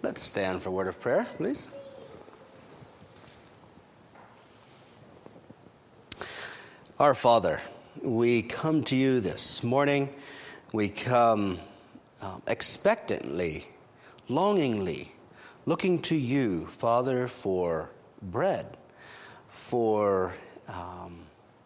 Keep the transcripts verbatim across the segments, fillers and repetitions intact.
Let's stand for a word of prayer, please. Our Father, we come to you this morning. We come um, expectantly, longingly, looking to you, Father, for bread, for um,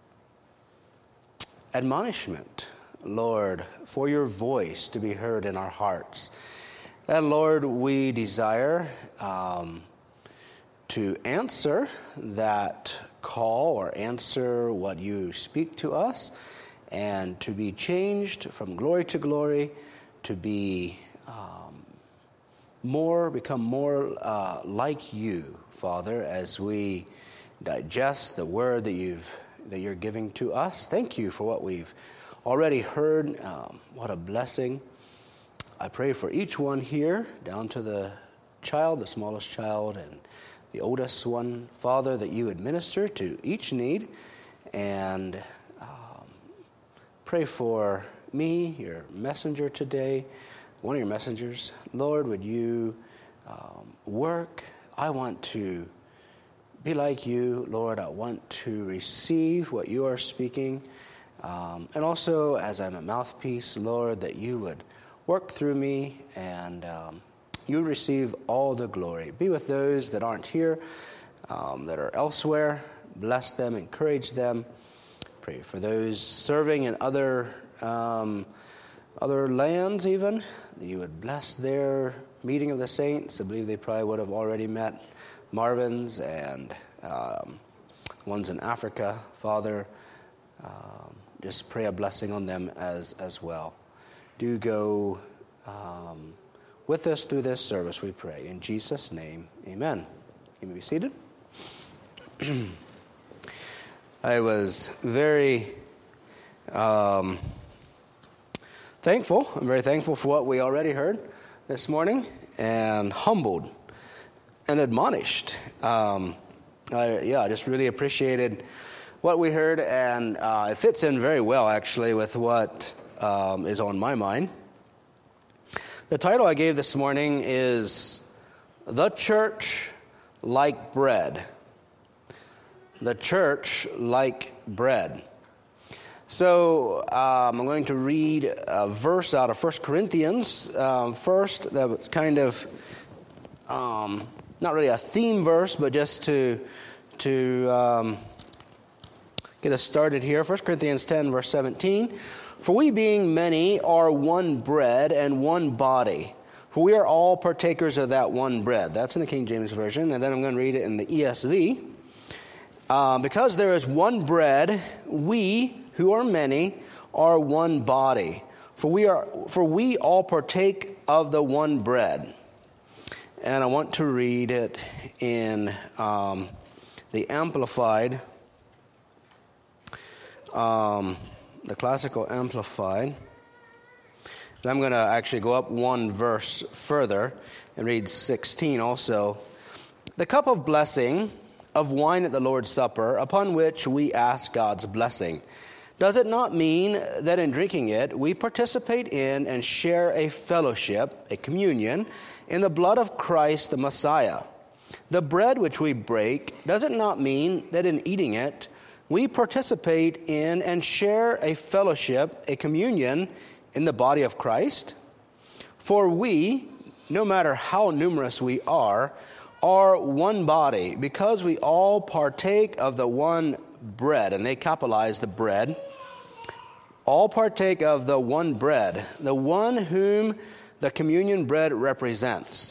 admonishment, Lord, for your voice to be heard in our hearts. And Lord, we desire um, to answer that call or answer what you speak to us, and to be changed from glory to glory, to be um, more, become more uh, like you, Father, as we digest the word that you've that you're giving to us. Thank you for what we've already heard. Um, what a blessing. I pray for each one here, down to the child, the smallest child, and the oldest one, Father, that you administer to each need. And um, pray for me, your messenger today, one of your messengers. Lord, would you um, work? I want to be like you, Lord. I want to receive what you are speaking. Um, and also, as I'm a mouthpiece, Lord, that you would work through me, and um, you receive all the glory. Be with those that aren't here, um, that are elsewhere. Bless them, encourage them. Pray for those serving in other um, other lands even, that you would bless their meeting of the saints. I believe they probably would have already met Marvin's and um, ones in Africa. Father, um, just pray a blessing on them as, as well. Do go um, with us through this service, we pray. In Jesus' name, amen. You may be seated. I was very um, thankful. I'm very thankful for what we already heard this morning, and humbled and admonished. Um, I, yeah, I just really appreciated what we heard, and uh, it fits in very well, actually, with what Um, is on my mind. The title I gave this morning is The Church Like Bread. The Church Like Bread. So um, I'm going to read a verse out of First Corinthians um, first, that was kind of um, not really a theme verse, but just to to um, get us started here. First Corinthians ten, verse seventeen. For we being many are one bread and one body. For we are all partakers of that one bread. That's in the King James Version. And then I'm going to read it in the E S V. Uh, because there is one bread, we who are many are one body. For we are for we all partake of the one bread. And I want to read it in um, the Amplified. Um The Classical Amplified. And I'm going to actually go up one verse further and read sixteen also. The cup of blessing of wine at the Lord's Supper, upon which we ask God's blessing, does it not mean that in drinking it we participate in and share a fellowship, a communion, in the blood of Christ the Messiah? The bread which we break, does it not mean that in eating it we participate in and share a fellowship, a communion, in the body of Christ? For we, no matter how numerous we are, are one body, because we all partake of the one bread. And they capitalize the bread. All partake of the one bread, the one whom the communion bread represents.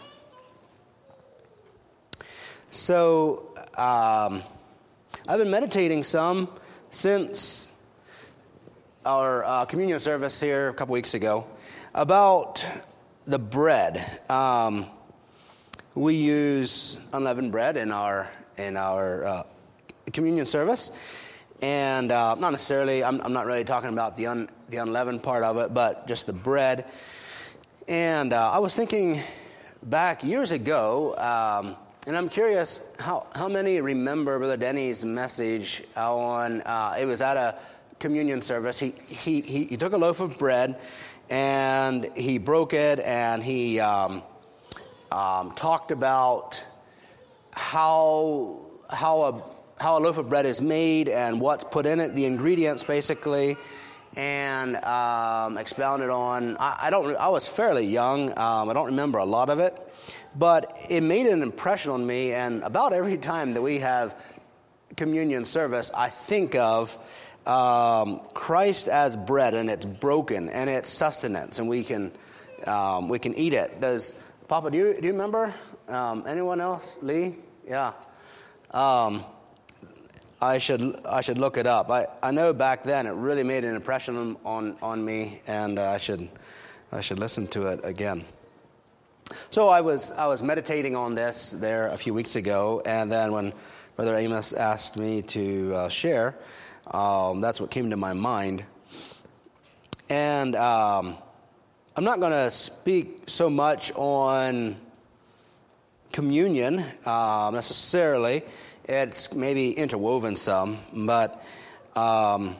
So, um... I've been meditating some since our uh, communion service here a couple weeks ago about the bread. Um, we use unleavened bread in our in our uh, communion service, and uh, not necessarily. I'm, I'm not really talking about the un, the unleavened part of it, but just the bread. And uh, I was thinking back years ago. Um, And I'm curious how, how many remember Brother Denny's message on, uh, it was at a communion service. He, he, he, he took a loaf of bread and he broke it, and he um, um, talked about how how a how a loaf of bread is made and what's put in it, the ingredients basically, and um, expounded on. I, I don't. I was fairly young. Um, I don't remember a lot of it, but it made an impression on me. And about every time that we have communion service, I think of um, Christ as bread, and it's broken, and it's sustenance, and we can um, we can eat it. Does Papa? Do you do you remember? Um, anyone else? Lee? Yeah. Um, I should I should look it up. I, I know back then it really made an impression on on, on me, and uh, I should I should listen to it again. So I was I was meditating on this there a few weeks ago, and then when Brother Amos asked me to uh, share, um, that's what came to my mind. And um, I'm not going to speak so much on communion uh, necessarily. It's maybe interwoven some, but um,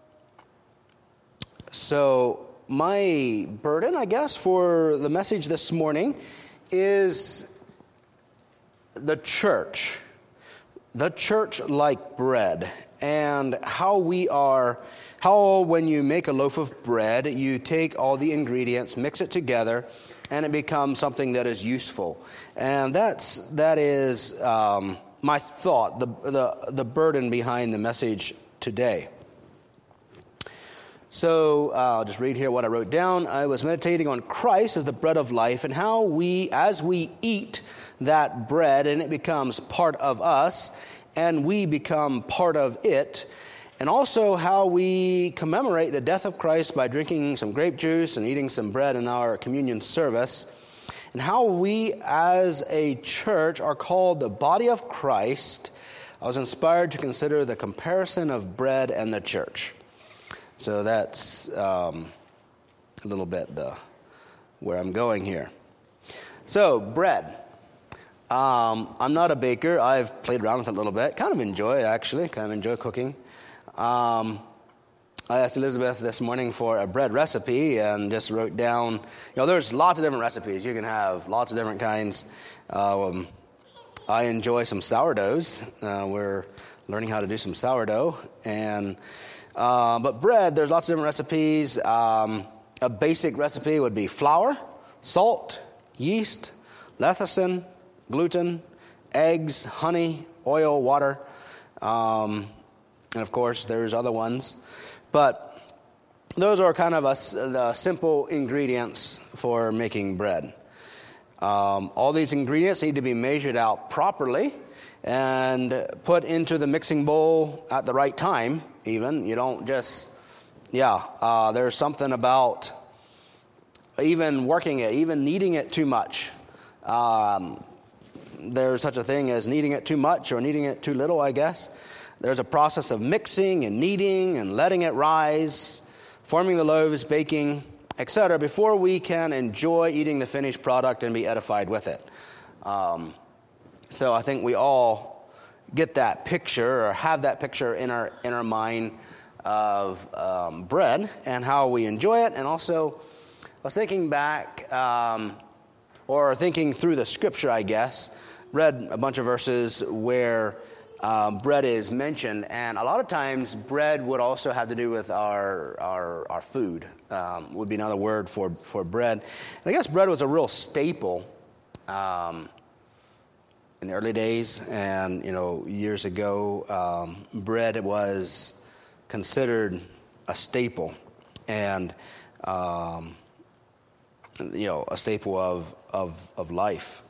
so my burden, I guess, for the message this morning is the church, the church like bread, and how we are, how when you make a loaf of bread, you take all the ingredients, mix it together, and it becomes something that is useful. And that's that is um, my thought, the, the the burden behind the message today. So uh, I'll just read here what I wrote down. I was meditating on Christ as the bread of life, and how we, as we eat that bread, and it becomes part of us, and we become part of it, and also how we commemorate the death of Christ by drinking some grape juice and eating some bread in our communion service, and how we as a church are called the body of Christ. I was inspired to consider the comparison of bread and the church. So that's um, a little bit the where I'm going here. So bread. Um, I'm not a baker. I've played around with it a little bit. Kind of enjoy it, actually. Kind of enjoy cooking. Um, I asked Elizabeth this morning for a bread recipe and just wrote down, you know, there's lots of different recipes. You can have lots of different kinds. Um, I enjoy some sourdoughs. Uh, we're learning how to do some sourdough. And uh, but bread, there's lots of different recipes. Um, a basic recipe would be flour, salt, yeast, lecithin, gluten, eggs, honey, oil, water. Um, and of course, there's other ones. But those are kind of a, the simple ingredients for making bread. Um, all these ingredients need to be measured out properly and put into the mixing bowl at the right time, even. You don't just, yeah, uh, there's something about even working it, even kneading it too much. Um, there's such a thing as kneading it too much or kneading it too little, I guess. There's a process of mixing and kneading and letting it rise, forming the loaves, baking, et cetera, before we can enjoy eating the finished product and be edified with it. Um, so I think we all get that picture or have that picture in our in our mind of um, bread and how we enjoy it. And also, I was thinking back, um, or thinking through the scripture, I guess, read a bunch of verses where Um, bread is mentioned, and a lot of times bread would also have to do with our our, our food, um, would be another word for, for bread. And I guess bread was a real staple um, in the early days, and you know years ago, um, bread was considered a staple, and um, you know a staple of of of life.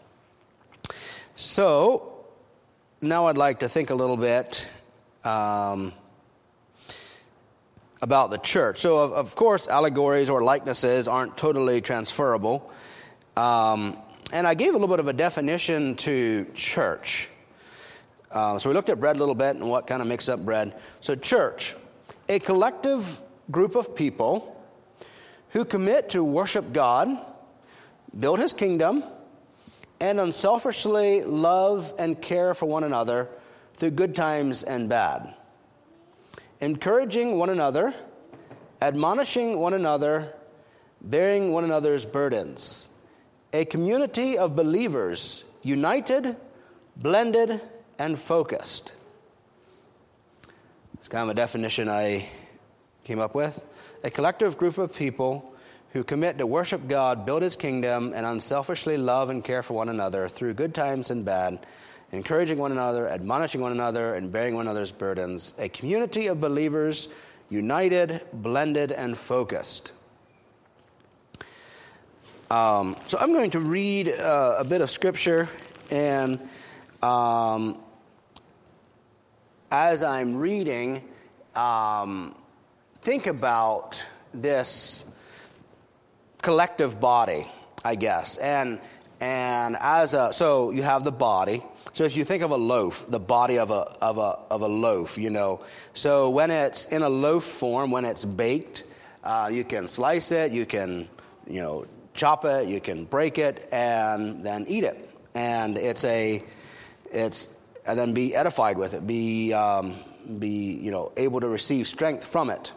So now I'd like to think a little bit um, about the church. So, of, of course, allegories or likenesses aren't totally transferable. Um, and I gave a little bit of a definition to church. Uh, so we looked at bread a little bit and what kind of makes up bread. So church, a collective group of people who commit to worship God, build His kingdom, and unselfishly love and care for one another through good times and bad, encouraging one another, admonishing one another, bearing one another's burdens, a community of believers united, blended, and focused. It's kind of a definition I came up with. A collective group of people who commit to worship God, build His kingdom, and unselfishly love and care for one another through good times and bad, encouraging one another, admonishing one another, and bearing one another's burdens. A community of believers united, blended, and focused. Um, so I'm going to read uh, a bit of Scripture, and um, as I'm reading, um, think about this collective body, I guess. And and as a so you have the body. So if you think of a loaf, the body of a of a of a loaf, you know. So when it's in a loaf form, when it's baked, uh, you can slice it, you can, you know, chop it, you can break it, and then eat it. And it's a it's and then be edified with it, be um, be you know able to receive strength from it.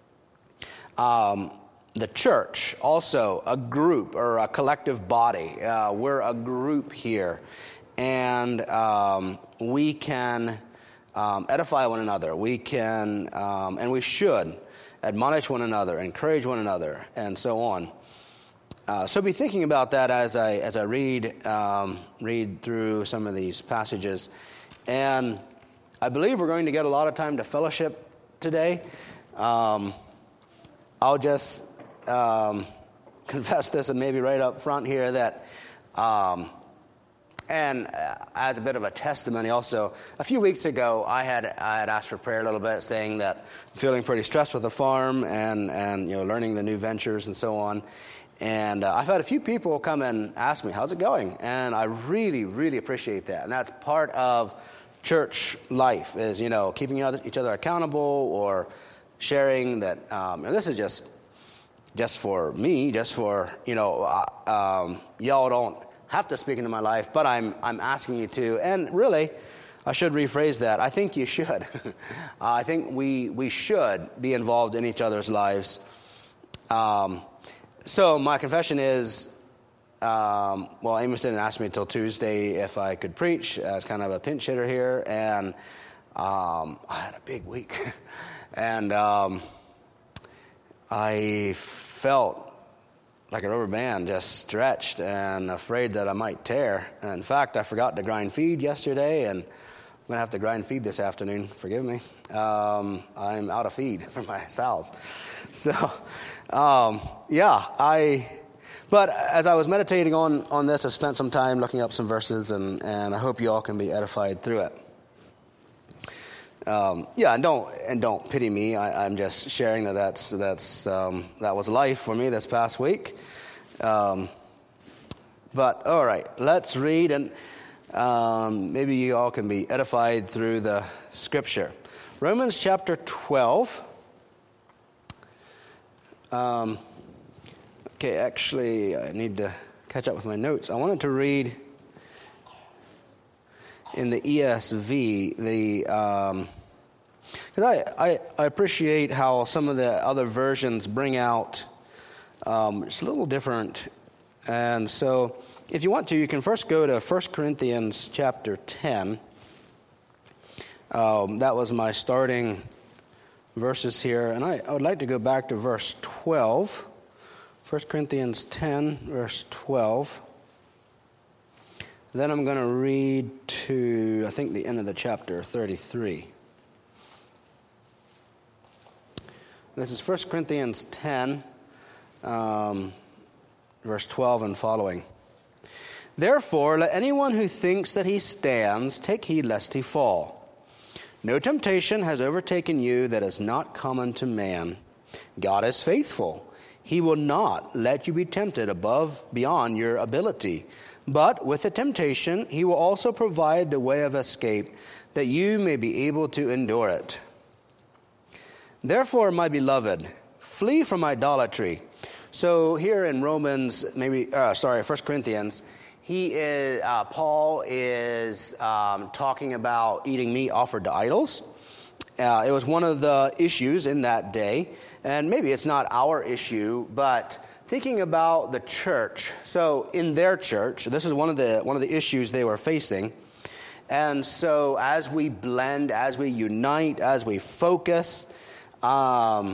Um, The church, also a group or a collective body. Uh, we're a group here, and um, we can um, edify one another. We can, um, and we should, admonish one another, encourage one another, and so on. Uh, so be thinking about that as I as I read um, read through some of these passages, and I believe we're going to get a lot of time to fellowship today. Um, I'll just. Um, confess this, and maybe right up front here, that um, and uh, as a bit of a testimony also, a few weeks ago I had I had asked for prayer a little bit, saying that I'm feeling pretty stressed with the farm and and you know learning the new ventures and so on. And uh, I've had a few people come and ask me, how's it going? And I really really appreciate that, and that's part of church life, is you know keeping each other accountable, or sharing that um, and this is just Just for me, just for, you know, uh, um, y'all don't have to speak into my life, but I'm I'm asking you to. And really, I should rephrase that. I think you should. uh, I think we we should be involved in each other's lives. Um, so my confession is, um, well, Amos didn't ask me until Tuesday if I could preach as kind of a pinch hitter here, and um, I had a big week, and. Um, I felt like a rubber band, just stretched and afraid that I might tear. In fact, I forgot to grind feed yesterday, and I'm going to have to grind feed this afternoon. Forgive me. Um, I'm out of feed for my sows. So, um, yeah, I... But as I was meditating on, on this, I spent some time looking up some verses, and, and I hope you all can be edified through it. Um, yeah, and don't and don't pity me. I, I'm just sharing that that's that's um, that was life for me this past week. Um, but all right, let's read, and um, maybe you all can be edified through the Scripture. Romans chapter twelve. Um, okay, actually, I need to catch up with my notes. I wanted to read in the E S V, the because um, I, I I appreciate how some of the other versions bring out um, it's a little different, and so if you want to, you can first go to First Corinthians chapter ten. Um, that was my starting verses here, and I, I would like to go back to verse twelve. First Corinthians ten, verse twelve. Then I'm going to read to, I think, the end of the chapter, thirty-three. This is First Corinthians ten, um, verse twelve and following. Therefore, let anyone who thinks that he stands take heed lest he fall. No temptation has overtaken you that is not common to man. God is faithful. He will not let you be tempted above beyond your ability. But with the temptation, he will also provide the way of escape, that you may be able to endure it. Therefore, my beloved, flee from idolatry. So here in Romans, maybe, uh, sorry, First Corinthians, he is, uh, Paul is um, talking about eating meat offered to idols. Uh, it was one of the issues in that day, and maybe it's not our issue, but thinking about the church. So in their church, this is one of the one of the issues they were facing. And so as we blend, as we unite, as we focus, um,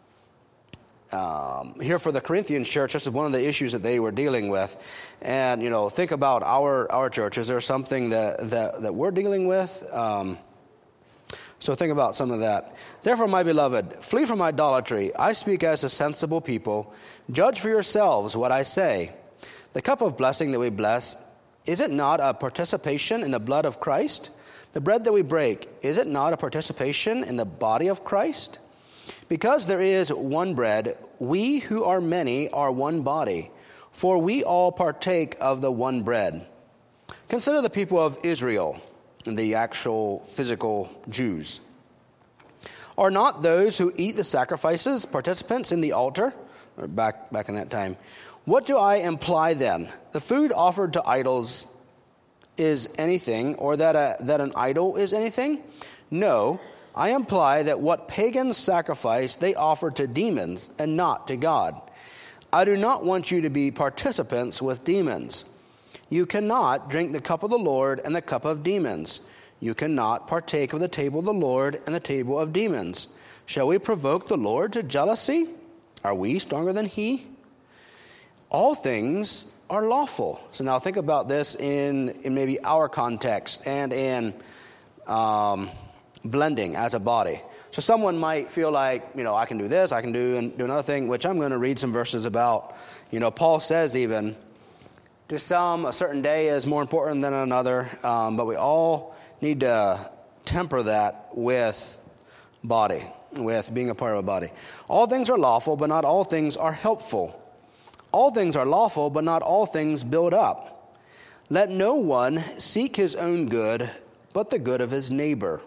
um, here for the Corinthian church, this is one of the issues that they were dealing with. And, you know, think about our, our church. Is there something that, that, that we're dealing with? Um, so think about some of that. Therefore, my beloved, flee from idolatry. I speak as a sensible people. Judge for yourselves what I say. The cup of blessing that we bless, is it not a participation in the blood of Christ? The bread that we break, is it not a participation in the body of Christ? Because there is one bread, we who are many are one body, for we all partake of the one bread. Consider the people of Israel, the actual physical Jews. Are not those who eat the sacrifices participants in the altar? Or back, back in that time. What do I imply then? The food offered to idols is anything, or that a, that an idol is anything? No, I imply that what pagans sacrifice they offer to demons and not to God. I do not want you to be participants with demons. You cannot drink the cup of the Lord and the cup of demons. You cannot partake of the table of the Lord and the table of demons. Shall we provoke the Lord to jealousy? Are we stronger than he? All things are lawful. So now think about this in, in maybe our context and in um, blending as a body. So someone might feel like, you know, I can do this, I can do, and do another thing, which I'm going to read some verses about. You know, Paul says even, to some, a certain day is more important than another, um, but we all need to temper that with body, with being a part of a body. All things are lawful, but not all things are helpful. All things are lawful, but not all things build up. Let no one seek his own good, but the good of his neighbor.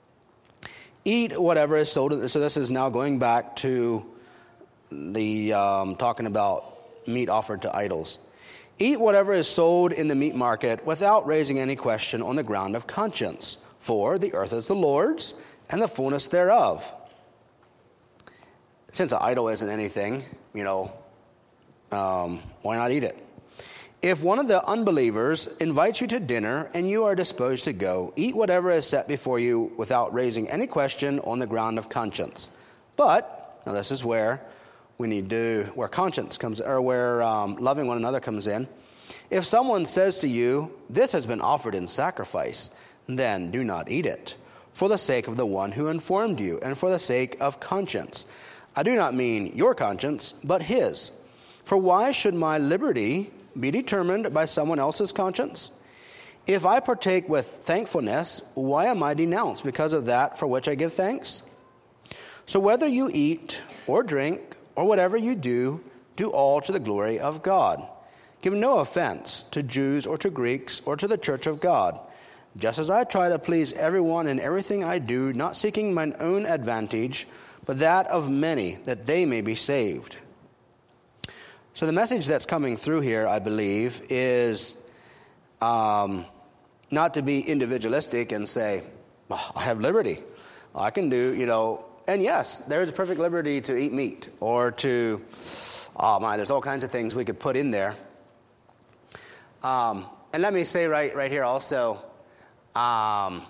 Eat whatever is sold. So this is now going back to the um, talking about meat offered to idols. Eat whatever is sold in the meat market without raising any question on the ground of conscience. For the earth is the Lord's and the fullness thereof. Since an idol isn't anything, you know, um, why not eat it? If one of the unbelievers invites you to dinner and you are disposed to go, eat whatever is set before you without raising any question on the ground of conscience. But, now this is where we need to, where conscience comes, or where um, loving one another comes in. If someone says to you, this has been offered in sacrifice, then do not eat it, for the sake of the one who informed you, and for the sake of conscience. I do not mean your conscience, but his. For why should my liberty be determined by someone else's conscience? If I partake with thankfulness, why am I denounced because of that for which I give thanks? So whether you eat or drink or whatever you do, do all to the glory of God. Give no offense to Jews or to Greeks or to the church of God, just as I try to please everyone in everything I do, not seeking mine own advantage, but that of many, that they may be saved. So the message that's coming through here, I believe, is um, not to be individualistic and say, oh, I have liberty. I can do, you know, and yes, there is a perfect liberty to eat meat or to, oh my, there's all kinds of things we could put in there. Um, and let me say right, right here also, um,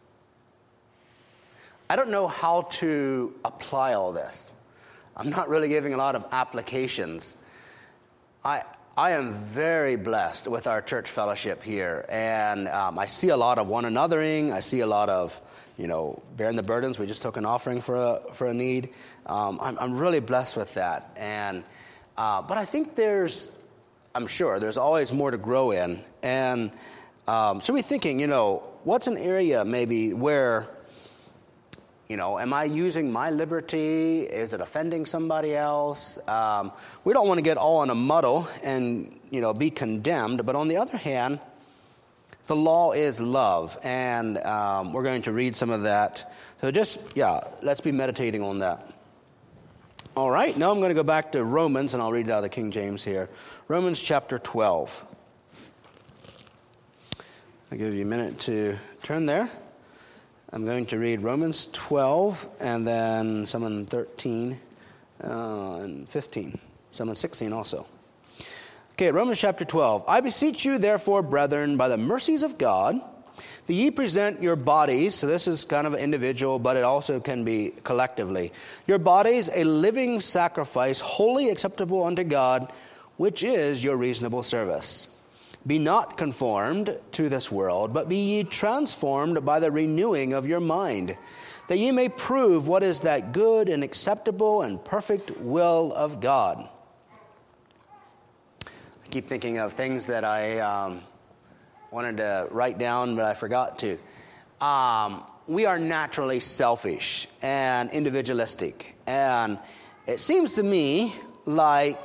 I don't know how to apply all this. I'm not really giving a lot of applications. I I am very blessed with our church fellowship here, and um, I see a lot of one anothering. I see a lot of, you know, bearing the burdens. We just took an offering for a for a need. Um, I'm I'm really blessed with that, and uh, but I think there's, I'm sure there's always more to grow in, and um, so we're thinking, you know, what's an area maybe where, you know, am I using my liberty? Is it offending somebody else? Um, we don't want to get all in a muddle and, you know, be condemned. But on the other hand, the law is love. And um, we're going to read some of that. So just, yeah, let's be meditating on that. All right, now I'm going to go back to Romans, and I'll read it out of the King James here. Romans chapter twelve. I'll give you a minute to turn there. I'm going to read Romans twelve and then some in thirteen uh, and fifteen. some in sixteen also. Okay, Romans chapter twelve. I beseech you, therefore, brethren, by the mercies of God, that ye present your bodies, so this is kind of individual, but it also can be collectively, your bodies a living sacrifice, wholly acceptable unto God, which is your reasonable service. Be not conformed to this world, but be ye transformed by the renewing of your mind, that ye may prove what is that good and acceptable and perfect will of God. I keep thinking of things that I um, wanted to write down, but I forgot to. Um, we are naturally selfish and individualistic. And it seems to me like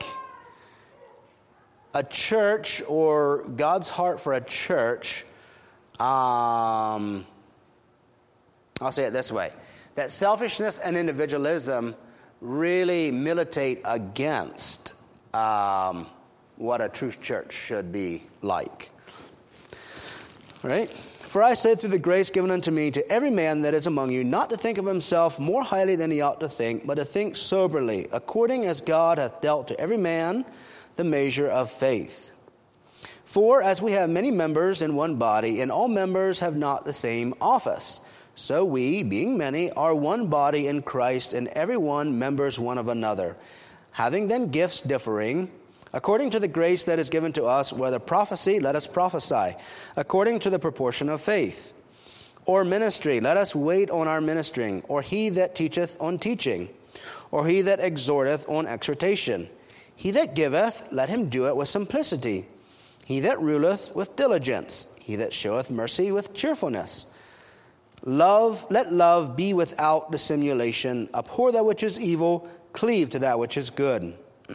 a church, or God's heart for a church, um, I'll say it this way, that selfishness and individualism really militate against um, what a true church should be like. Right? For I say through the grace given unto me to every man that is among you, not to think of himself more highly than he ought to think, but to think soberly, according as God hath dealt to every man the measure of faith. For as we have many members in one body, and all members have not the same office, so we, being many, are one body in Christ, and every one members one of another. Having then gifts differing, according to the grace that is given to us, whether prophecy, let us prophesy, according to the proportion of faith. Or ministry, let us wait on our ministering. Or he that teacheth on teaching. Or he that exhorteth on exhortation. He that giveth, let him do it with simplicity. He that ruleth with diligence. He that showeth mercy with cheerfulness. Love, let love be without dissimulation. Abhor that which is evil, cleave to that which is good.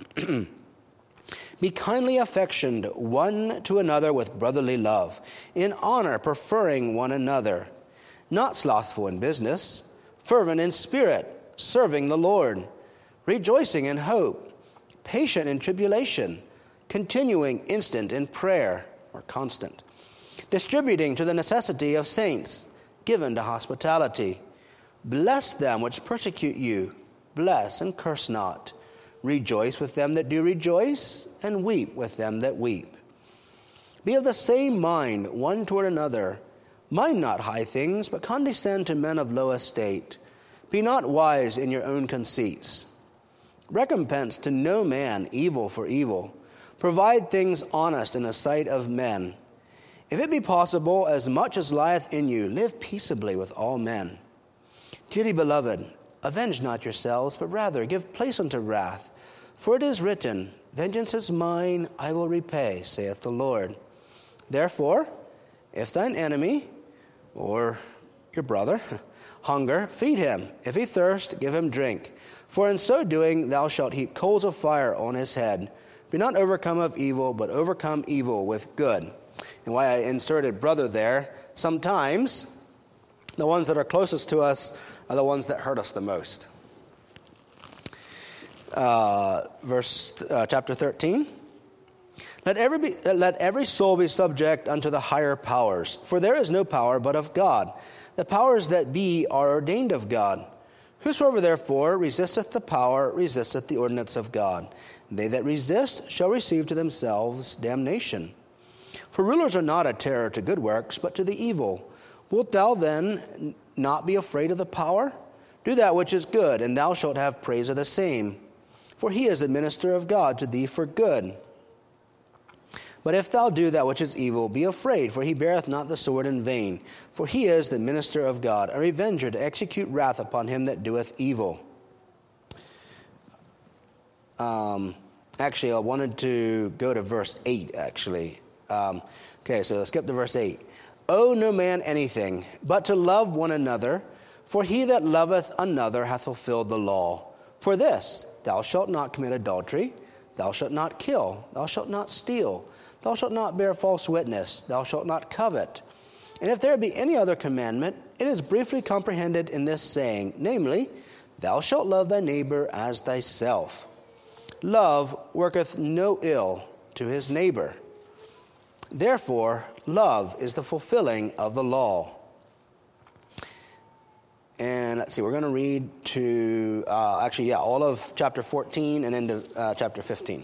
Be kindly affectioned one to another with brotherly love, in honor preferring one another, not slothful in business, fervent in spirit, serving the Lord, rejoicing in hope, patient in tribulation, continuing instant in prayer, or constant, distributing to the necessity of saints, given to hospitality. Bless them which persecute you, bless and curse not. Rejoice with them that do rejoice, and weep with them that weep. Be of the same mind one toward another. Mind not high things, but condescend to men of low estate. Be not wise in your own conceits. Recompense to no man evil for evil. Provide things honest in the sight of men. If it be possible, as much as lieth in you, live peaceably with all men. Dearly beloved, avenge not yourselves, but rather give place unto wrath. For it is written, Vengeance is mine, I will repay, saith the Lord. Therefore, if thine enemy, or your brother, hunger, feed him. If he thirst, give him drink. For in so doing thou shalt heap coals of fire on his head. Be not overcome of evil, but overcome evil with good. And why I inserted brother there, sometimes the ones that are closest to us are the ones that hurt us the most. Uh, verse uh, chapter thirteen. Let every be, let every soul be subject unto the higher powers, for there is no power but of God. The powers that be are ordained of God. Whosoever therefore resisteth the power resisteth the ordinance of God. They that resist shall receive to themselves damnation. For rulers are not a terror to good works, but to the evil. Wilt thou then not be afraid of the power? Do that which is good, and thou shalt have praise of the same. For he is the minister of God to thee for good. But if thou do that which is evil, be afraid, for he beareth not the sword in vain. For he is the minister of God, a revenger to execute wrath upon him that doeth evil. Um, actually, I wanted to go to verse eight, actually. Um, okay, so skip to verse eight. Owe no man anything, but to love one another, for he that loveth another hath fulfilled the law. For this, thou shalt not commit adultery, thou shalt not kill, thou shalt not steal, thou shalt not bear false witness, thou shalt not covet. And if there be any other commandment, it is briefly comprehended in this saying, namely, thou shalt love thy neighbor as thyself. Love worketh no ill to his neighbor. Therefore, love is the fulfilling of the law. And let's see, we're going to read to, uh, actually, yeah, all of chapter fourteen and into uh, chapter fifteen.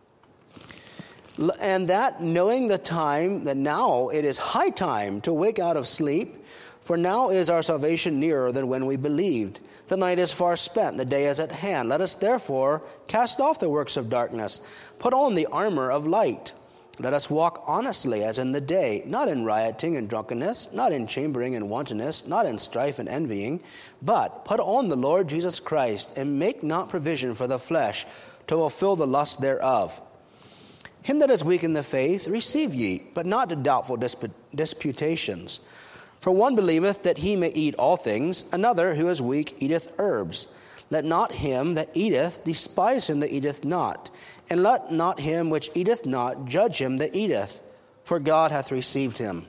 And that, knowing the time, that now it is high time to wake out of sleep, for now is our salvation nearer than when we believed. The night is far spent, the day is at hand. Let us therefore cast off the works of darkness, put on the armor of light. Let us walk honestly as in the day, not in rioting and drunkenness, not in chambering and wantonness, not in strife and envying, but put on the Lord Jesus Christ, and make not provision for the flesh to fulfill the lust thereof. Him that is weak in the faith receive ye, but not to doubtful disp- disputations. For one believeth that he may eat all things, another who is weak eateth herbs. Let not him that eateth despise him that eateth not, and let not him which eateth not judge him that eateth, for God hath received him.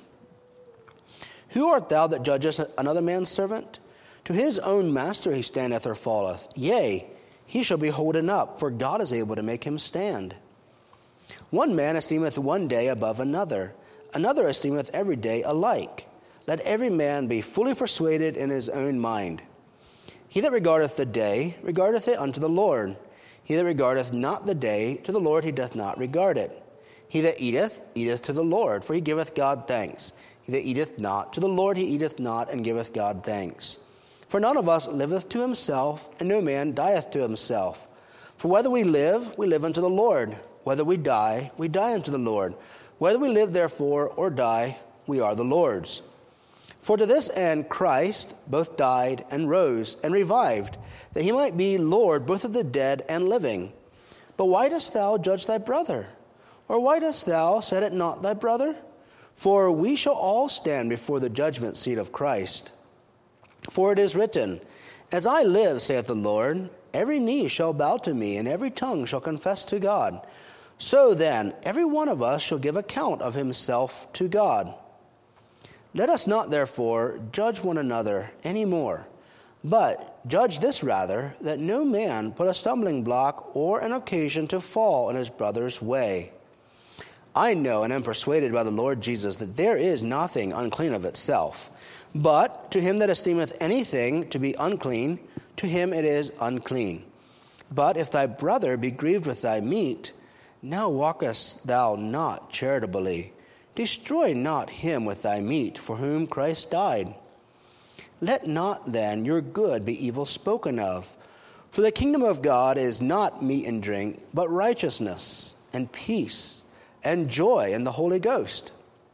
Who art thou that judgest another man's servant? To his own master he standeth or falleth. Yea, he shall be holden up, for God is able to make him stand. One man esteemeth one day above another, another esteemeth every day alike. Let every man be fully persuaded in his own mind. He that regardeth the day, regardeth it unto the Lord. He that regardeth not the day, to the Lord he doth not regard it. He that eateth, eateth to the Lord, for he giveth God thanks. He that eateth not, to the Lord he eateth not, and giveth God thanks. For none of us liveth to himself, and no man dieth to himself. For whether we live, we live unto the Lord. Whether we die, we die unto the Lord. Whether we live, therefore, or die, we are the Lord's. For to this end Christ both died and rose and revived, that he might be Lord both of the dead and living. But why dost thou judge thy brother? Or why dost thou set it not thy brother? For we shall all stand before the judgment seat of Christ. For it is written, As I live, saith the Lord, every knee shall bow to me, and every tongue shall confess to God. So then, every one of us shall give account of himself to God. Let us not, therefore, judge one another any more, but judge this rather, that no man put a stumbling block or an occasion to fall in his brother's way. I know and am persuaded by the Lord Jesus that there is nothing unclean of itself, but to him that esteemeth anything to be unclean, to him it is unclean. But if thy brother be grieved with thy meat, now walkest thou not charitably. Destroy not him with thy meat, for whom Christ died. Let not then your good be evil spoken of. For the kingdom of God is not meat and drink, but righteousness and peace and joy in the Holy Ghost.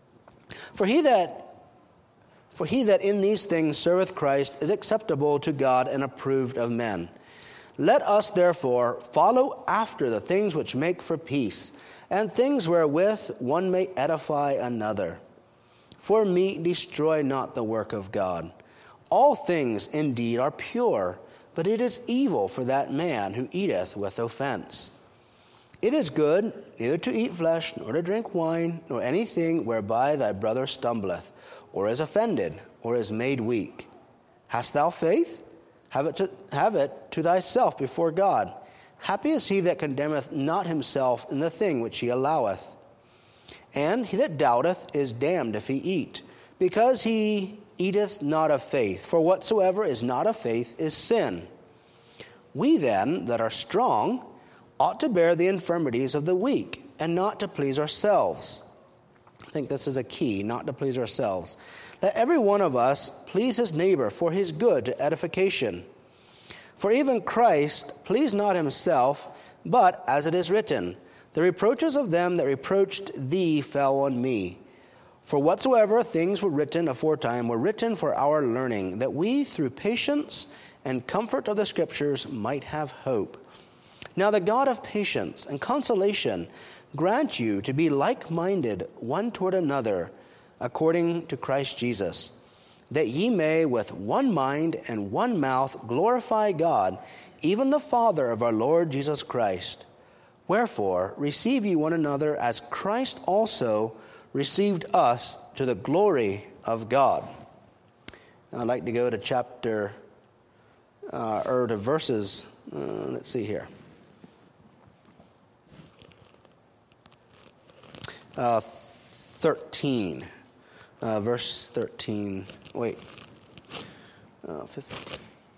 For he that for he that in these things serveth Christ is acceptable to God and approved of men. Let us therefore follow after the things which make for peace, and things wherewith one may edify another. For meat destroy not the work of God. All things indeed are pure, but it is evil for that man who eateth with offense. It is good neither to eat flesh, nor to drink wine, nor anything whereby thy brother stumbleth, or is offended, or is made weak. Hast thou faith? Have it to, have it to thyself before God. Happy is he that condemneth not himself in the thing which he alloweth. And he that doubteth is damned if he eat, because he eateth not of faith. For whatsoever is not of faith is sin. We then, that are strong, ought to bear the infirmities of the weak, and not to please ourselves. I think this is a key, not to please ourselves. Let every one of us please his neighbor for his good to edification. For even Christ pleased not himself, but, as it is written, the reproaches of them that reproached thee fell on me. For whatsoever things were written aforetime were written for our learning, that we through patience and comfort of the Scriptures might have hope. Now the God of patience and consolation grant you to be like-minded one toward another, according to Christ Jesus, that ye may with one mind and one mouth glorify God, even the Father of our Lord Jesus Christ. Wherefore receive ye one another as Christ also received us to the glory of God. Now I'd like to go to chapter, uh, or to verses, uh, let's see here. Uh, thirteen. Uh, verse thirteen. Wait. Uh, fifteen.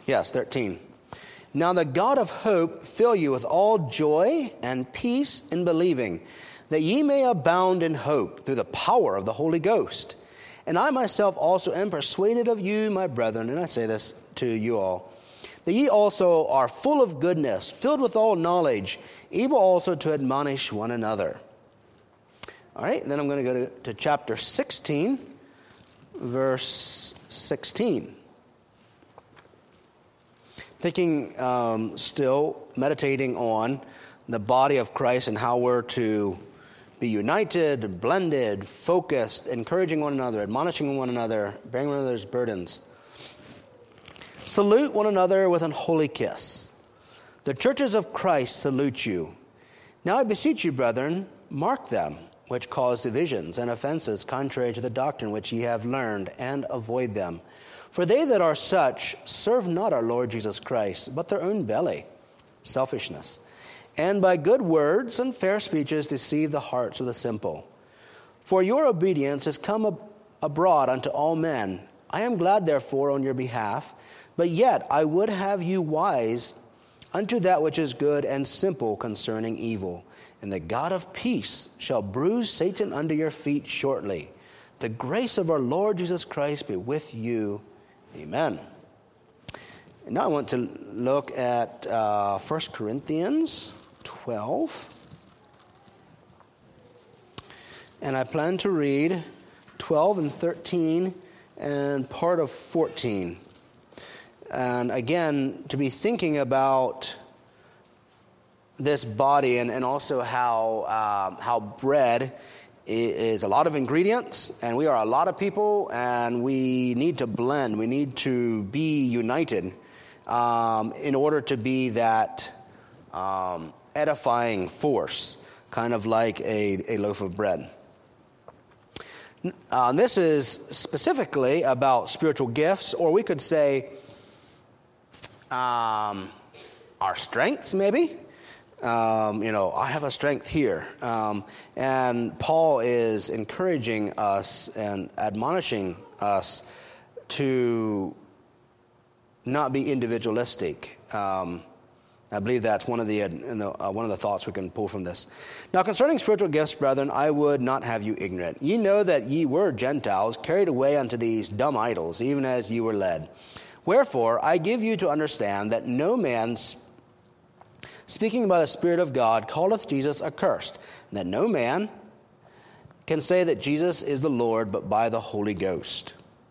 Yes, thirteen. Now the God of hope fill you with all joy and peace in believing, that ye may abound in hope through the power of the Holy Ghost. And I myself also am persuaded of you, my brethren, and I say this to you all, that ye also are full of goodness, filled with all knowledge, able also to admonish one another. All right, then I'm going to go to, to chapter sixteen, verse sixteen. Thinking um, still, meditating on the body of Christ and how we're to be united, blended, focused, encouraging one another, admonishing one another, bearing one another's burdens. Salute one another with an holy kiss. The churches of Christ salute you. Now I beseech you, brethren, mark them, which cause divisions and offenses contrary to the doctrine which ye have learned, and avoid them. For they that are such serve not our Lord Jesus Christ, but their own belly, selfishness, and by good words and fair speeches deceive the hearts of the simple. For your obedience is come ab- abroad unto all men. I am glad therefore on your behalf, but yet I would have you wise unto that which is good and simple concerning evil. And the God of peace shall bruise Satan under your feet shortly. The grace of our Lord Jesus Christ be with you. Amen. And now I want to look at uh, First Corinthians twelve. And I plan to read twelve and thirteen and part of fourteen. And again, to be thinking about this body and, and also how um, how bread is a lot of ingredients, and we are a lot of people, and we need to blend. We need to be united um, in order to be that um, edifying force, kind of like a, a loaf of bread. Uh, this is specifically about spiritual gifts, or we could say um, our strengths, maybe. Um, you know, I have a strength here. Um, and Paul is encouraging us and admonishing us to not be individualistic. Um, I believe that's one of the, uh, one of the thoughts we can pull from this. Now, concerning spiritual gifts, brethren, I would not have you ignorant. Ye know that ye were Gentiles, carried away unto these dumb idols, even as ye were led. Wherefore, I give you to understand that no man speaking by the Spirit of God calleth Jesus accursed, and that no man can say that Jesus is the Lord but by the Holy Ghost.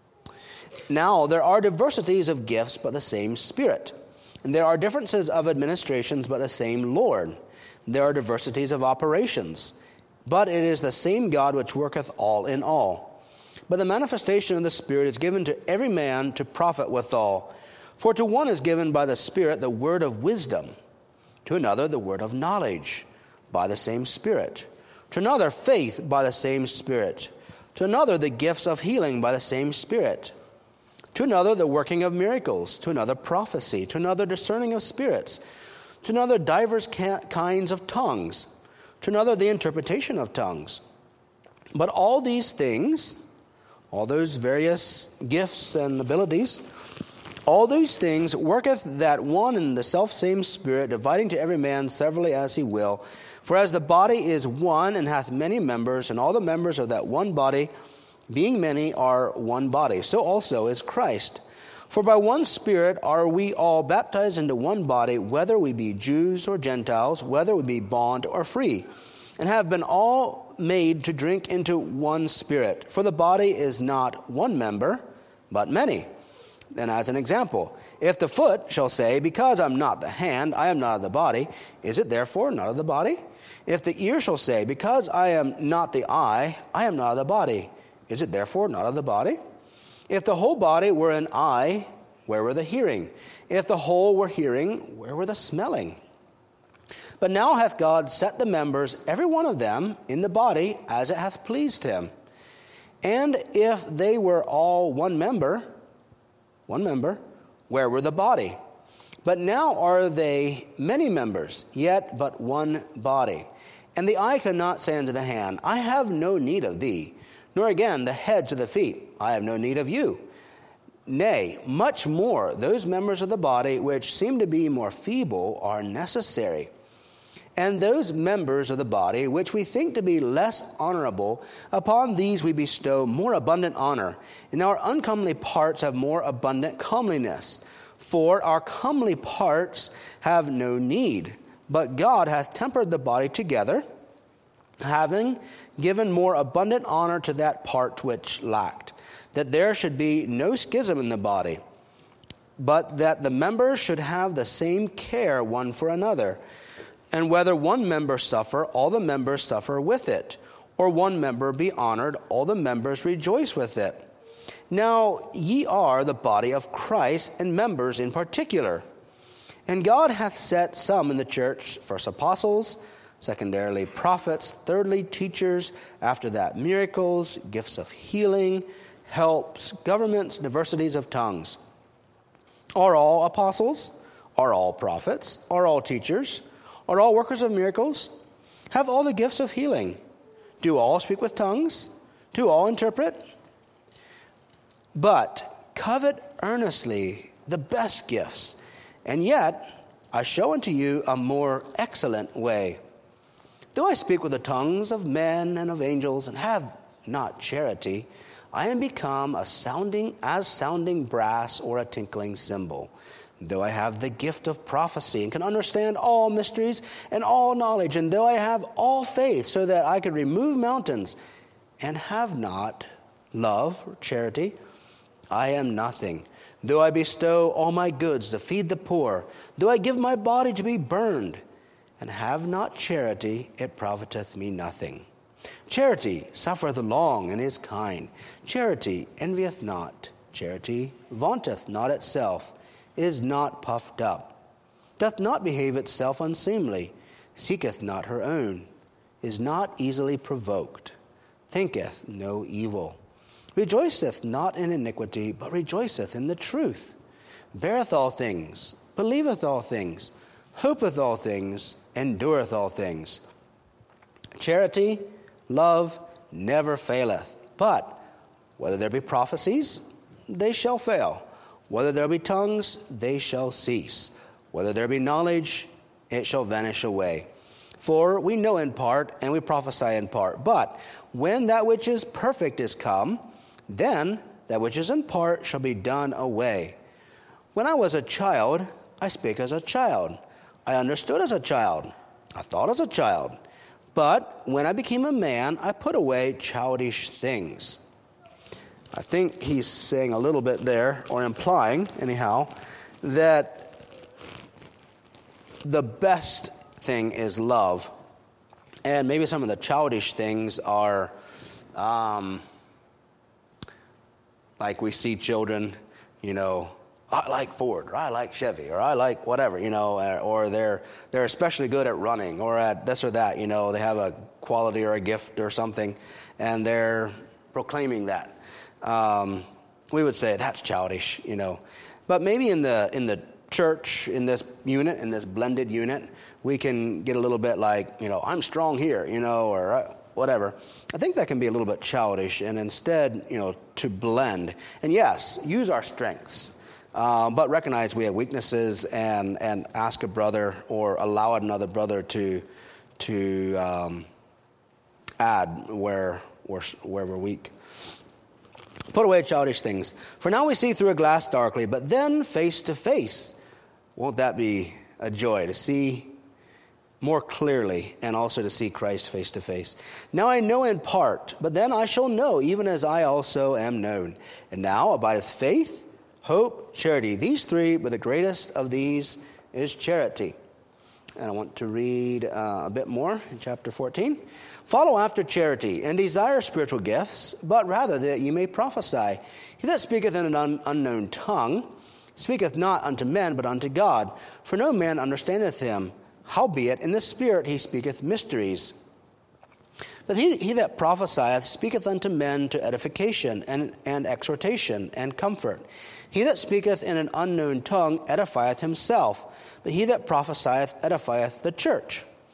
Now, there are diversities of gifts, but the same Spirit. And there are differences of administrations, but the same Lord. There are diversities of operations, but it is the same God which worketh all in all. But the manifestation of the Spirit is given to every man to profit withal. For to one is given by the Spirit the word of wisdom, to another the word of knowledge by the same Spirit, to another faith by the same Spirit, to another the gifts of healing by the same Spirit, to another the working of miracles, to another prophecy, to another discerning of spirits, to another divers ca- kinds of tongues, to another the interpretation of tongues. But all these things, all those various gifts and abilities, all these things worketh that one and the selfsame Spirit, dividing to every man severally as he will. For as the body is one and hath many members, and all the members of that one body, being many, are one body, so also is Christ. For by one Spirit are we all baptized into one body, whether we be Jews or Gentiles, whether we be bond or free, and have been all made to drink into one Spirit. For the body is not one member, but many. And as an example, if the foot shall say, because I'm not the hand, I am not of the body, is it therefore not of the body? If the ear shall say, because I am not the eye, I am not of the body, is it therefore not of the body? If the whole body were an eye, where were the hearing? If the whole were hearing, where were the smelling? But now hath God set the members, every one of them, in the body, as it hath pleased him. And if they were all one member, one member, where were the body? But now are they many members, yet but one body. And the eye cannot say unto the hand, I have no need of thee, nor again the head to the feet, I have no need of you. Nay, much more, those members of the body which seem to be more feeble are necessary. And those members of the body which we think to be less honorable, upon these we bestow more abundant honor, and our uncomely parts have more abundant comeliness. For our comely parts have no need, but God hath tempered the body together, having given more abundant honor to that part which lacked, that there should be no schism in the body, but that the members should have the same care one for another. And whether one member suffer, all the members suffer with it, or one member be honored, all the members rejoice with it. Now ye are the body of Christ, and members in particular. And God hath set some in the church, first apostles, secondarily prophets, thirdly teachers, after that miracles, gifts of healing, helps, governments, diversities of tongues. Are all apostles? Are all prophets? Are all teachers? Are all workers of miracles? Have all the gifts of healing? Do all speak with tongues? Do all interpret? But covet earnestly the best gifts, and yet I show unto you a more excellent way. Though I speak with the tongues of men and of angels, and have not charity, I am become a sounding as sounding brass or a tinkling cymbal. Though I have the gift of prophecy and can understand all mysteries and all knowledge, and though I have all faith so that I could remove mountains, and have not love or charity, I am nothing. Though I bestow all my goods to feed the poor, though I give my body to be burned, and have not charity, it profiteth me nothing. Charity suffereth long and is kind. Charity envieth not. Charity vaunteth not itself, is not puffed up, doth not behave itself unseemly, seeketh not her own, is not easily provoked, thinketh no evil, rejoiceth not in iniquity, but rejoiceth in the truth, beareth all things, believeth all things, hopeth all things, endureth all things. Charity, love, never faileth. But whether there be prophecies, they shall fail. Whether there be tongues, they shall cease. Whether there be knowledge, it shall vanish away. For we know in part, and we prophesy in part. But when that which is perfect is come, then that which is in part shall be done away. When I was a child, I spake as a child. I understood as a child. I thought as a child. But when I became a man, I put away childish things. I think he's saying a little bit there, or implying, anyhow, that the best thing is love. And maybe some of the childish things are, um, like we see children, you know, I like Ford, or I like Chevy, or I like whatever, you know, or they're they're especially good at running, or at this or that, you know, they have a quality or a gift or something, and they're proclaiming that. Um, we would say that's childish, you know. But maybe in the in the church, in this unit, in this blended unit, we can get a little bit like, you know, I'm strong here, you know, or whatever. I think that can be a little bit childish, and instead, you know, to blend. And yes, use our strengths. Um, but recognize we have weaknesses, and, and ask a brother or allow another brother to to um, add where we're, where we're weak. Put away childish things. For now we see through a glass darkly, but then face to face. Won't that be a joy to see more clearly, and also to see Christ face to face? Now I know in part, but then I shall know, even as I also am known. And now abideth faith, hope, charity. These three, but the greatest of these is charity. And I want to read uh, a bit more in chapter fourteen. Follow after charity, and desire spiritual gifts, but rather that you may prophesy. He that speaketh in an un- unknown tongue speaketh not unto men, but unto God. For no man understandeth him. Howbeit in the Spirit he speaketh mysteries. But he, he that prophesieth speaketh unto men to edification, and, and exhortation, and comfort. He that speaketh in an unknown tongue edifieth himself, but he that prophesieth edifieth the church.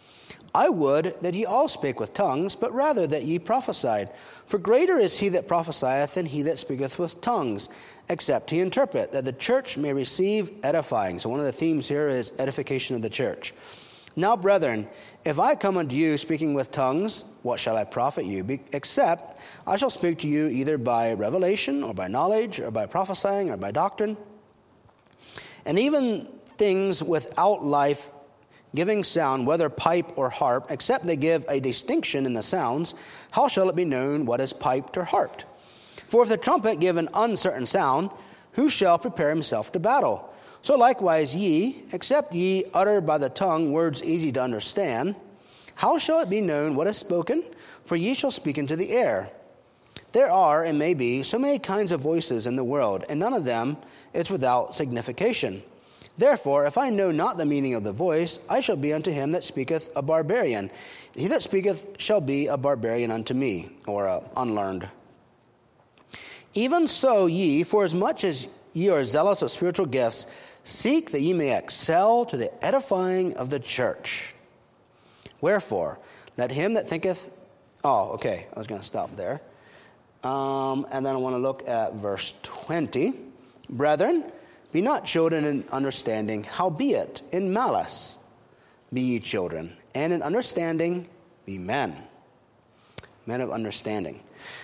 I would that ye all spake with tongues, but rather that ye prophesied. For greater is he that prophesieth than he that speaketh with tongues, except he interpret, that the church may receive edifying. So one of the themes here is edification of the church. Now, brethren, if I come unto you speaking with tongues, what shall I profit you? Be- except I shall speak to you either by revelation, or by knowledge, or by prophesying, or by doctrine. And even things without life giving sound, whether pipe or harp, except they give a distinction in the sounds, how shall it be known what is piped or harped? For if the trumpet give an uncertain sound, who shall prepare himself to battle? So likewise ye, except ye utter by the tongue words easy to understand, how shall it be known what is spoken? For ye shall speak into the air. There are, and may be, so many kinds of voices in the world, and none of them is without signification. Therefore, if I know not the meaning of the voice, I shall be unto him that speaketh a barbarian. He that speaketh shall be a barbarian unto me, or a unlearned. Even so ye, for as much as ye are zealous of spiritual gifts, seek that ye may excel to the edifying of the church. Wherefore, let him that thinketh... Oh, okay, I was going to stop there. Um, and then I want to look at verse twenty. Brethren, be not children in understanding, howbeit in malice be ye children, and in understanding be men. Men of understanding.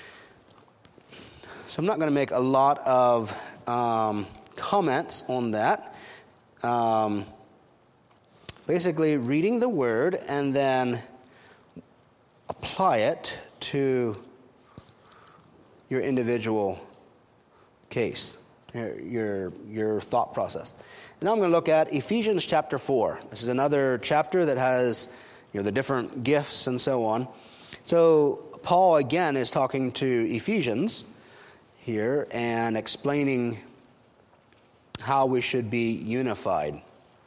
So I'm not going to make a lot of um, comments on that. Um, basically, reading the word and then apply it to your individual case. Your, your thought process. And now I'm going to look at Ephesians chapter four. This is another chapter that has, you know, the different gifts and so on. So Paul again is talking to Ephesians here and explaining how we should be unified.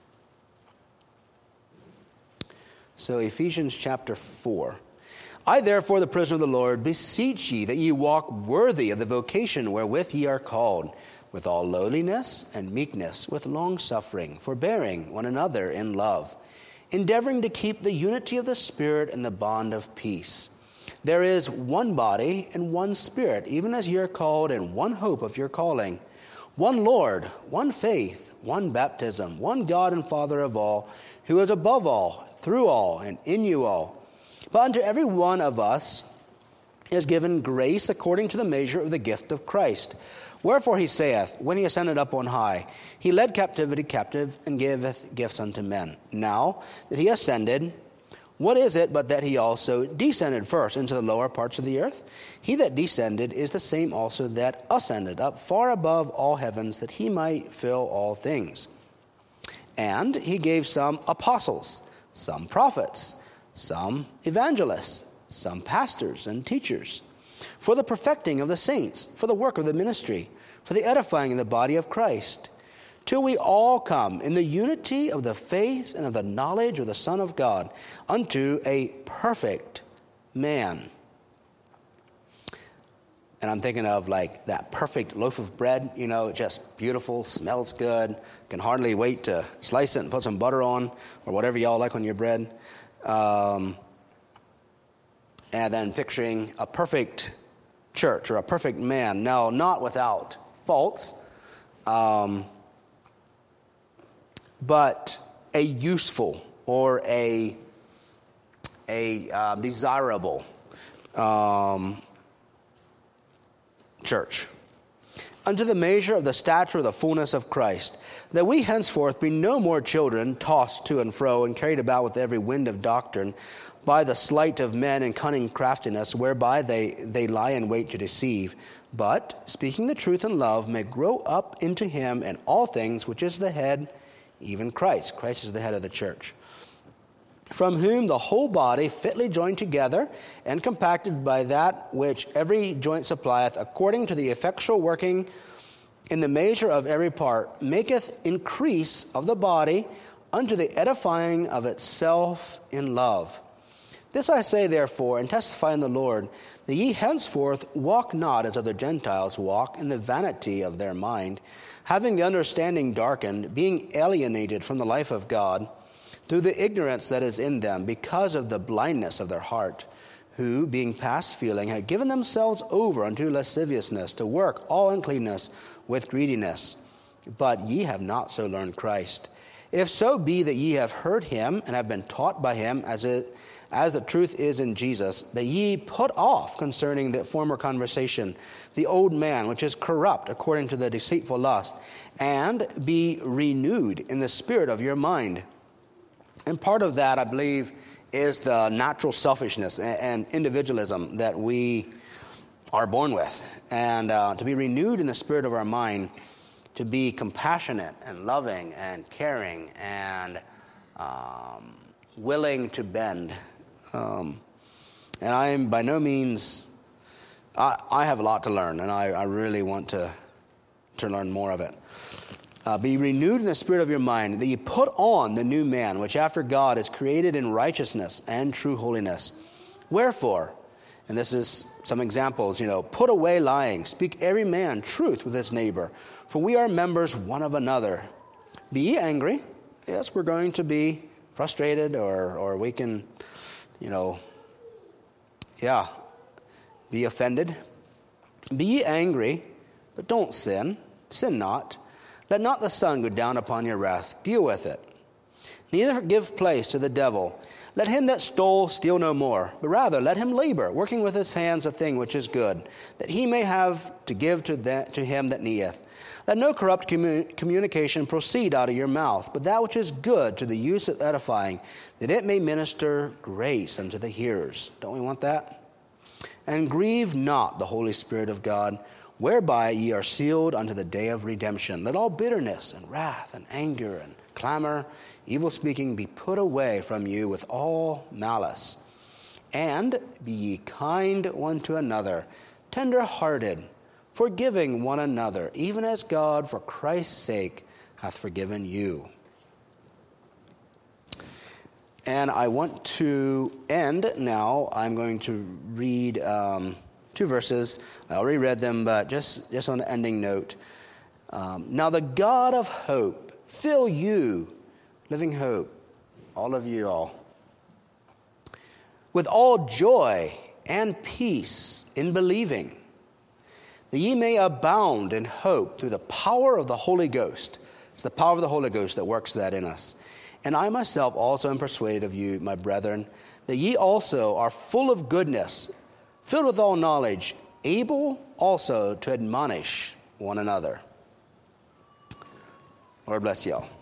So Ephesians chapter four. I therefore, the prisoner of the Lord, beseech ye that ye walk worthy of the vocation wherewith ye are called, with all lowliness and meekness, with longsuffering, forbearing one another in love, endeavoring to keep the unity of the Spirit in the bond of peace. There is one body and one Spirit, even as ye are called in one hope of your calling, one Lord, one faith, one baptism, one God and Father of all, who is above all, through all, and in you all. But unto every one of us is given grace according to the measure of the gift of Christ. Wherefore he saith, when he ascended up on high, he led captivity captive, and giveth gifts unto men. Now that he ascended, what is it but that he also descended first into the lower parts of the earth? He that descended is the same also that ascended up far above all heavens, that he might fill all things. And he gave some apostles, some prophets, some evangelists, some pastors and teachers, for the perfecting of the saints, for the work of the ministry, for the edifying of the body of Christ, till we all come in the unity of the faith and of the knowledge of the Son of God, unto a perfect man. And I'm thinking of like that perfect loaf of bread, you know, just beautiful, smells good, can hardly wait to slice it and put some butter on, or whatever y'all like on your bread. Um, and then picturing a perfect church or a perfect man. No, not without faults, um, but a useful or a a uh, desirable um, church. Unto the measure of the stature of the fullness of Christ, that we henceforth be no more children, tossed to and fro and carried about with every wind of doctrine, by the sleight of men and cunning craftiness, whereby they, they lie in wait to deceive, but, speaking the truth in love, may grow up into him in all things, which is the head, even Christ. Christ is the head of the church. From whom the whole body, fitly joined together and compacted by that which every joint supplieth, according to the effectual working in the measure of every part, maketh increase of the body unto the edifying of itself in love. This I say therefore, and testify in the Lord, that ye henceforth walk not as other Gentiles walk, in the vanity of their mind, having the understanding darkened, being alienated from the life of God, through the ignorance that is in them, because of the blindness of their heart, who, being past feeling, had given themselves over unto lasciviousness, to work all uncleanness with greediness. But ye have not so learned Christ. If so be that ye have heard him, and have been taught by him, as it as the truth is in Jesus, that ye put off concerning the former conversation the old man, which is corrupt according to the deceitful lust, and be renewed in the spirit of your mind. And part of that, I believe, is the natural selfishness and individualism that we are born with. And uh, to be renewed in the spirit of our mind, to be compassionate and loving and caring and um, willing to bend. Um, and I am by no means, I, I have a lot to learn, and I, I really want to, to learn more of it. Uh, be renewed in the spirit of your mind, that you put on the new man, which after God is created in righteousness and true holiness. Wherefore, and this is some examples, you know, put away lying, speak every man truth with his neighbor, for we are members one of another. Be ye angry. Yes, we're going to be frustrated, or, or we can, you know, yeah, be offended. Be ye angry, but don't sin. Sin not. Let not the sun go down upon your wrath. Deal with it. Neither give place to the devil. Let him that stole steal no more, but rather let him labor, working with his hands a thing which is good, that he may have to give to, that, to him that needeth. Let no corrupt commun- communication proceed out of your mouth, but that which is good to the use of edifying, that it may minister grace unto the hearers. Don't we want that? And grieve not the Holy Spirit of God, whereby ye are sealed unto the day of redemption. Let all bitterness and wrath and anger and clamor, evil speaking, be put away from you with all malice. And be ye kind one to another, tender-hearted, forgiving one another, even as God, for Christ's sake, hath forgiven you. And I want to end now. I'm going to read um, two verses. I already read them, but just, just on an ending note. Um, now the God of hope fill you, Living Hope, all of you all, with all joy and peace in believing, that ye may abound in hope through the power of the Holy Ghost. It's the power of the Holy Ghost that works that in us. And I myself also am persuaded of you, my brethren, that ye also are full of goodness, filled with all knowledge, able also to admonish one another. Lord bless you all.